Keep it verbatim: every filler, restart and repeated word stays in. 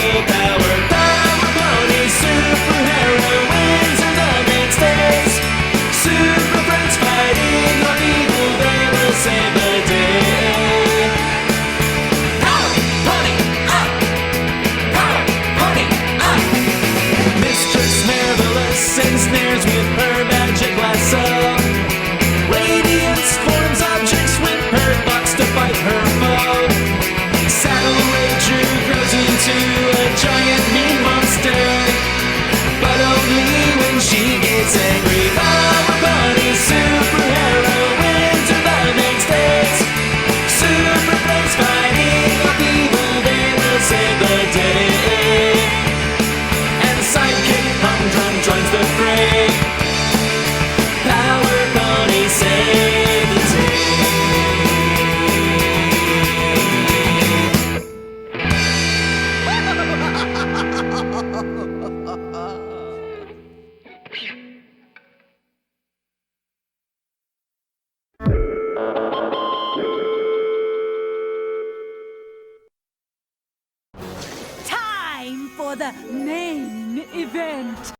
Power, power pony, superheroines are the mainstays. Super friends fighting off evil, they will save the day. Power pony up, power pony up. Mistress Marvelous ensnares with her magic lasso. Radiance forms objects with her thoughts to fight her foe. Saddle Ranger grows into a giant mean monster, but only when she gets angry. Power Bunny, superheroines are the mainstays. Super friends fighting off evil, they will save the day. And sidekick Humdrum joins the fray. Power Pony save the day. Time for the main event.